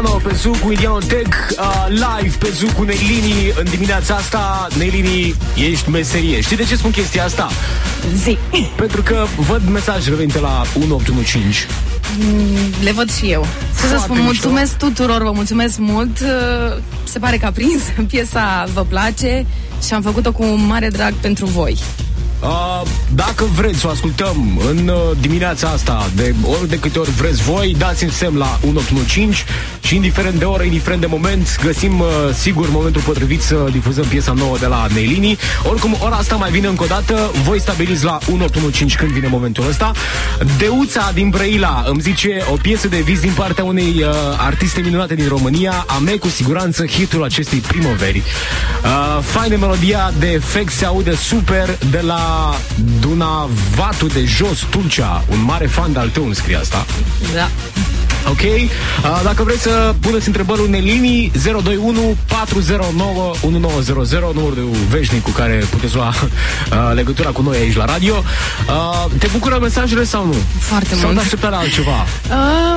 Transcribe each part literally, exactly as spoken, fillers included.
Indiano pe Zoo cu Indiano Tech, uh, live pe Zoo cu Neilini în dimineața asta. Neilini, ești meserie. Știi de ce spun chestia asta? Zi. Pentru că văd mesajele venite la unu opt unu cinci. Le văd și eu. Ce să spun, mulțumesc tuturor, vă mulțumesc mult. Se pare că a prins, piesa vă place și am făcut-o cu mare drag pentru voi. Uh, dacă vreți să o ascultăm în uh, dimineața asta, de ori de câte ori vreți voi, dați-mi semn la unu opt unu cinci și indiferent de oră, indiferent de moment, găsim uh, sigur momentul potrivit să difuzăm piesa nouă de la Neilini. Oricum, ora asta mai vine încă o dată, voi stabiliți la unu opt unu cinci când vine momentul ăsta. Deuța din Brăila îmi zice o piesă de vis din partea unei uh, artiste minunate din România, a mea cu siguranță hitul acestei primăveri. Uh, faină melodia, de efect se aude super de la Dunavatu de Jos, Tulcea. Un mare fan de-al tău îmi scrie asta. Da. Ok? Uh, dacă vreți să puneți întrebări unei linii, zero doi unu patru zero nouă unu nouă zero zero, numărul veșnic cu care puteți lua uh, legătura cu noi aici la radio. Uh, te bucură mesajele sau nu? Foarte sau mult. Sau aștepta la altceva? Uh,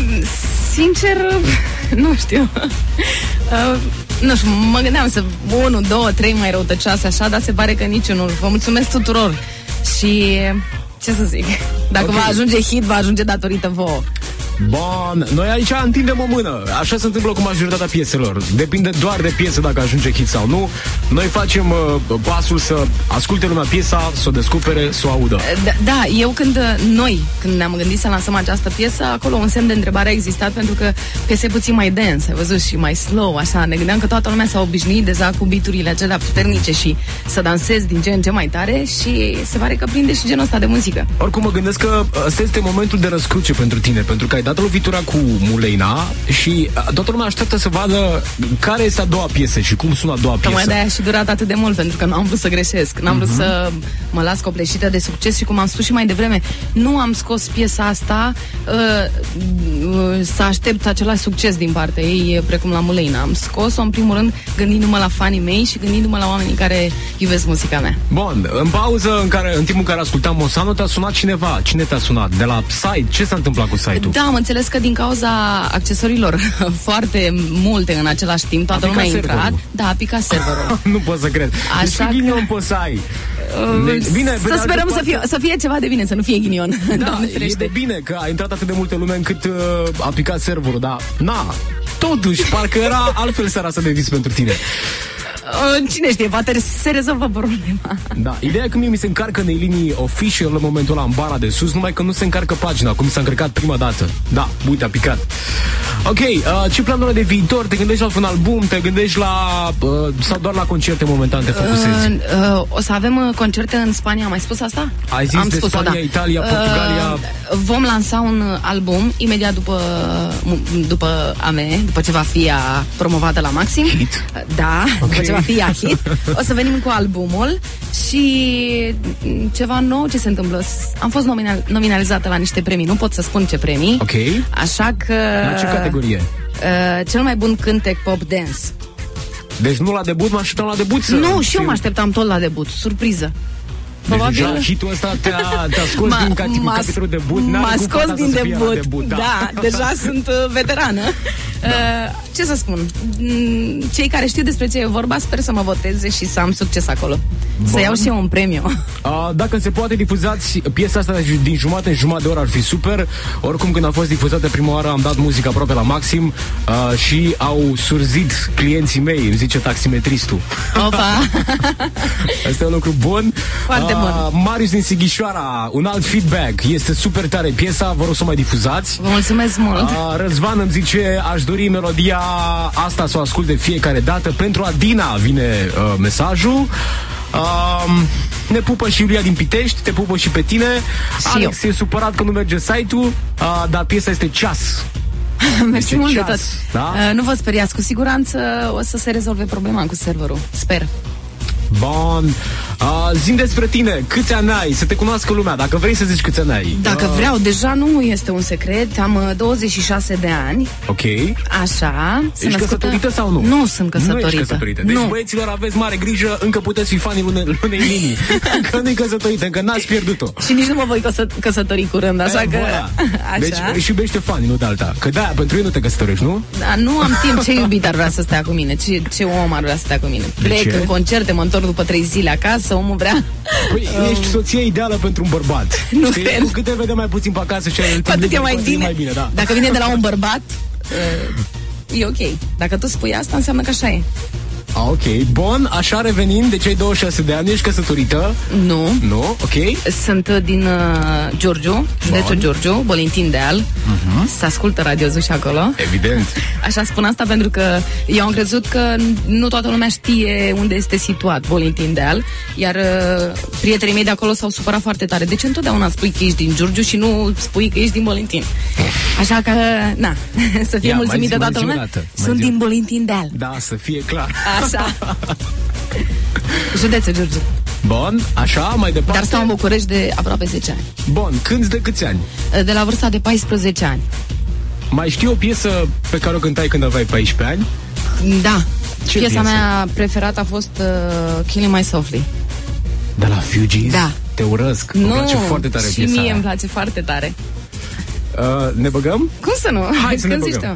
sincer, nu știu. Uh, nu știu, mă gândeam să unu, doi, trei mai răutăcioase așa, dar se pare că niciunul. Vă mulțumesc tuturor. Și ce să zic, dacă okay. va ajunge hit, va ajunge datorită vouă. Bun, noi aici întindem o mână. Așa se întâmplă cu majoritatea pieselor. Depinde doar de piesă dacă ajunge hit sau nu. Noi facem uh, pasul să asculte lumea piesa, să o descopere, să o audă. Da, da, eu când noi, când ne-am gândit să lansăm această piesă, acolo un semn de întrebare a existat, pentru că piesa e puțin mai dance, ai văzut, și mai slow, așa. Ne gândeam că toată lumea s-a obișnuit deja cu beat-urile acelea puternice și să dansezi din ce în ce mai tare și se pare că prinde și genul ăsta de muzică. Oricum mă gândesc că ăsta este momentul de răscruce pentru tine, pentru că ai dat lovitura cu Muleina și toată lumea așteaptă să vadă care este a doua piesă și cum sună a doua piesă. Tocmai de-aia și durat atât de mult, pentru că nu am vrut să greșesc, n-am uh-huh. vrut să mă las copleșită de succes și, cum am spus și mai devreme, nu am scos piesa asta uh, uh, să aștept același succes din partea ei, precum la Muleina. Am scos-o în primul rând gândindu-mă la fanii mei și gândindu-mă la oamenii care iubesc muzica mea. Bun, în pauză, în, care, în timpul în care ascultam Mosano, te-a sunat cineva. Cine te-a sunat? De la site? Ce s-a întâmplat cu site-ul? Da, am înțeles că din cauza accesorilor foarte multe în același timp, toată lumea a intrat. Serverul. Da, a picat serverul. Nu pot să cred. Așa deci ghinion că... poți să ai. Uh, bine, să sperăm să fie, să fie ceva de bine, să nu fie ghinion. Da, e de bine că a intrat atât de multe lume încât uh, a picat serverul, dar na, totuși, parcă era altfel seara asta de vis pentru tine. Cine știe, poate se rezolvă problema. Da, ideea e că mie mi se încarcă Neilini official în momentul ăla în bara de sus, numai că nu se încarcă pagina, cum s-a încărcat prima dată. Da, uite, a picat. Ok, uh, ce planuri de viitor? Te gândești la un album? Te gândești la... Uh, sau doar la concerte momentan te focusezi? Uh, uh, o să avem uh, concerte în Spania, am mai spus asta? Ai zis am de spus-o, Spania, da. Italia, Portugalia... Uh, vom lansa un album imediat după, după A M E, după ce va fi a promovată la maxim. Hit? Da, okay. După ce va fi a hit. O să venim cu albumul și ceva nou ce se întâmplă. Am fost nominal, nominalizată la niște premii, nu pot să spun ce premii. Ok. Așa că... La ce categorie? Uh, cel mai bun cântec pop dance. Deci nu la debut, mă așteptam la debut să... Nu, și eu mă așteptam tot la debut, surpriză. Deci deja hitul ăsta te-a, te-a scos m-a, din capitolul debut. M-a scos din debut, debut da. da, deja sunt uh, veterană. Da. Uh, ce să spun? Cei care știu despre ce e vorba, sper să mă voteze și să am succes acolo. Bun. Să iau și eu un premiu. Uh, dacă se poate, difuzați piesa asta din jumătate în jumătate de oră, ar fi super. Oricum, când a fost difuzată prima oară, am dat muzica aproape la maxim uh, și au surzit clienții mei, îmi zice taximetristul. Opa! Asta e un lucru bun. Foarte bun. Uh, Marius din Sighișoara, un alt feedback. Este super tare piesa, vă rog să o mai difuzați. Vă mulțumesc mult. Uh, Răzvan îmi zice, aș dori melodia asta să o ascult de fiecare dată. Pentru Adina vine uh, mesajul. Uh, ne pupă și Iulia din Pitești, te pupă și pe tine. Și Alex eu. e supărat că nu merge site-ul, uh, dar piesa este ceas. Mersi mult ceas, de tot. Da? Uh, nu vă speriați, cu siguranță o să se rezolve problema cu serverul. Sper. Bun. Uh, zi despre tine, câți ani ai, să te cunoască lumea, dacă vrei să zici câți ani ai. Dacă uh... vreau, deja nu este un secret. Am uh, douăzeci și șase de ani. Ok. Așa. Ești născută... căsătorită sau nu? Nu sunt căsătorită. Nu ești căsătorită. Deci, nu. Băieților, aveți mare grijă, încă puteți fi fanii lunei, lunei linii. Încă nu-i căsătorită, încă n-ați pierdut-o. Și nici nu mă voi căsă- căsători curând, așa e, că... Așa. Deci își iubește fanii, nu de alta. Că da, pentru ei nu te căsătorești, nu? Da, nu am timp. Ce iubit ar vrea să stea cu mine? Ce, ce om ar vrea să stea cu mine? Plec în concerte, mă întorc după trei zile acasă, omul vrea... Păi, um... ești soția ideală pentru un bărbat. Nu știi? Cu cât te vede mai puțin pe acasă și ai cu atât e mai bine. mai bine, da. Dacă vine de la un bărbat, uh, e ok. Dacă tu spui asta, înseamnă că așa e. Ah, ok, bun, așa revenind, deci ai douăzeci și șase de ani, ești căsătorită? Nu. Nu, ok. Sunt din uh, Giurgiu, județul Giurgiu, Bolintin Deal. Uh-huh. Se ascultă radiozul și acolo. Evident. Așa spun asta pentru că eu am crezut că nu toată lumea știe unde este situat Bolintin Deal, iar uh, prietenii mei de acolo s-au supărat foarte tare. Deci întotdeauna spui că ești din Giurgiu și nu spui că ești din Bolintin. Așa că, na, să fie mulțumită toată lumea. Sunt din Bolintin Deal. Da, să fie clar. Așa. Județul Giurgiu. Bun, așa, mai departe. Dar stau în București de aproape zece ani. Bun, cânti de câți ani? De la vârsta de paisprezece ani. Mai știi o piesă pe care o cântai când aveai paisprezece ani? Da. Ce Piesa piesă? mea preferată a fost uh, Killing My Softly. De la Fugees? Da. Te urăsc. Nu, îmi place foarte tare și piesa mie aia. îmi place foarte tare. Uh, ne băgăm? Cum să nu? Hai să ne băgăm.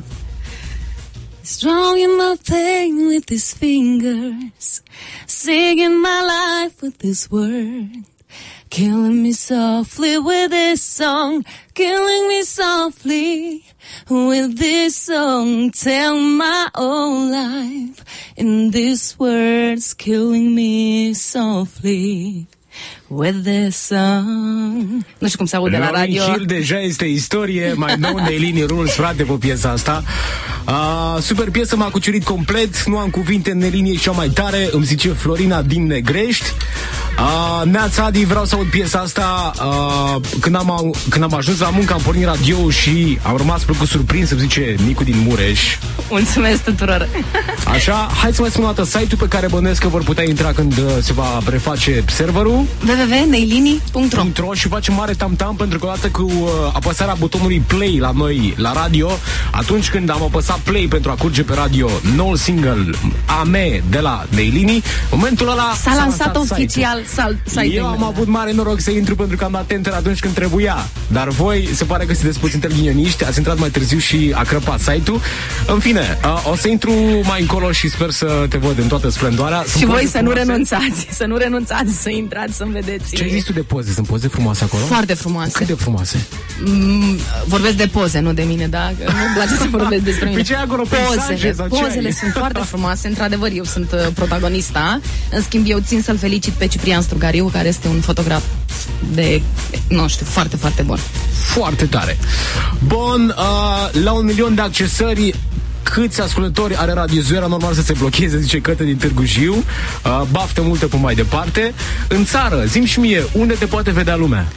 Strong in my pain with his fingers, singing my life with his word, killing me softly with this song, killing me softly with this song, tell my own life in these words, killing me softly with this song. Nu știu cum se aude la radio. Hill deja este istorie, mai nou Neilini Rules, frate, pe piesa asta. Uh, super piesă, m-a cucerit complet, nu am cuvinte, Neilini e cea mai tare, îmi zice Florina din Negrești. Uh, Neața Adi, vreau să aud piesa asta. uh, când, am, când am ajuns la muncă am pornit radio și am rămas plăcut surprins, îmi zice Nicu din Mureș. Mulțumesc tuturor. Așa, hai să mai spun o dată site-ul pe care bănuiesc că vor putea intra când uh, se va reface serverul. w w w punct neilini punct ro și facem mare tam-tam pentru că odată cu uh, apăsarea butonului play la noi la radio, atunci când am apăsat play pentru a curge pe radio noul single A M E de la Neilini, momentul ăla s-a, s-a lansat oficial site-ul. Eu am avut mare noroc să intru pentru că am dat enter atunci când trebuia, dar voi se pare că sunteți puțin terghinioniști, ați intrat mai târziu și a crăpat site-ul. În fine, uh, o să intru mai încolo și sper să te văd în toată splendoarea. Și Sunt voi să nu renunțați, să nu renunțați să intrați să-mi vedeți. Ce există de poze? Sunt poze frumoase acolo? Foarte frumoase. Cât de frumoase? Mm, vorbesc de poze, nu de mine, da? Că nu-mi place să vorbesc despre mine. Pe ce acolo? Pozele, pozele sunt foarte frumoase. Într-adevăr, eu sunt uh, protagonista. În schimb, eu țin să-l felicit pe Ciprian Strugariu, care este un fotograf de, nu știu, foarte, foarte bun. Foarte tare. Bun, uh, la un milion de accesări, câți ascultători are Radio Zuera? Normal să se blocheze, zice Cătă din Târgu Jiu. uh, Baftă multă pe mai departe. În țară, zi-mi și mie, unde te poate vedea lumea?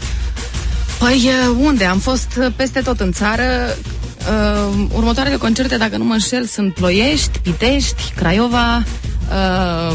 Păi, unde? Am fost peste tot în țară. uh, Următoarele concerte, dacă nu mă înșel, sunt Ploiești, Pitești, Craiova. uh,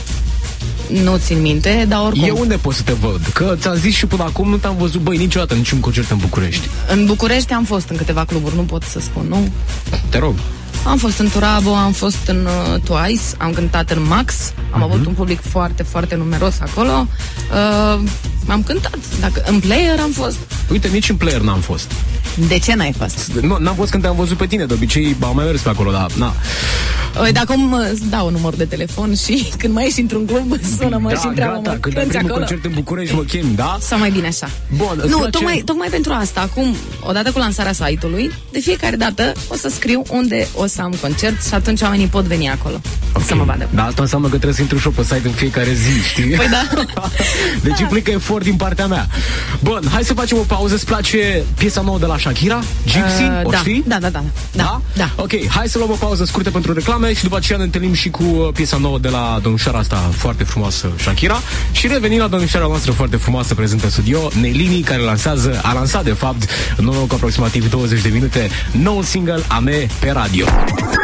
Nu țin minte, dar oricum. Eu unde pot să te văd? Că ți-am zis și până acum nu te-am văzut, băi, niciodată niciun concert în București. În București am fost în câteva cluburi, nu pot să spun, nu? Te rog. Am fost în Turabo, am fost în uh, Twice, am cântat în Max, am uh-huh. avut un public foarte, foarte numeros acolo. Uh, am cântat. Dacă, în Player am fost. Uite, nici în Player n-am fost. De ce n-ai fost? Nu, n-am fost când te-am văzut pe tine, de obicei am mai mers pe acolo, dar na. Uite, acum îți dau un număr de telefon și când mai ești într-un club, sună-mă da, și întreabă-mă, gata, când ai primul concert în București, mă chemi, da? Sau mai bine așa. Bun, nu, place... tocmai, tocmai pentru asta, acum, odată cu lansarea site-ului, de fiecare dată o să scriu unde o să am concert și atunci oamenii pot veni acolo, okay, să mă vadă. Da, asta înseamnă că trebuie să intru și pe site în fiecare zi, știi? Păi da. Deci implică efort din partea mea. Bun, hai să facem o pauză. Îți place piesa nouă de la Shakira? Gypsy? Uh, o da, știi? Da, da, da, da, da. Da. Ok, hai să luăm o pauză scurtă pentru reclame și după aceea ne întâlnim și cu piesa nouă de la domnișoara asta foarte frumoasă, Shakira, și revenim la domnișoara noastră foarte frumoasă prezentă în studio, Neilini, care lansează, a lansat de fapt în urmă cu aproximativ douăzeci de minute noul single A M E pe radio.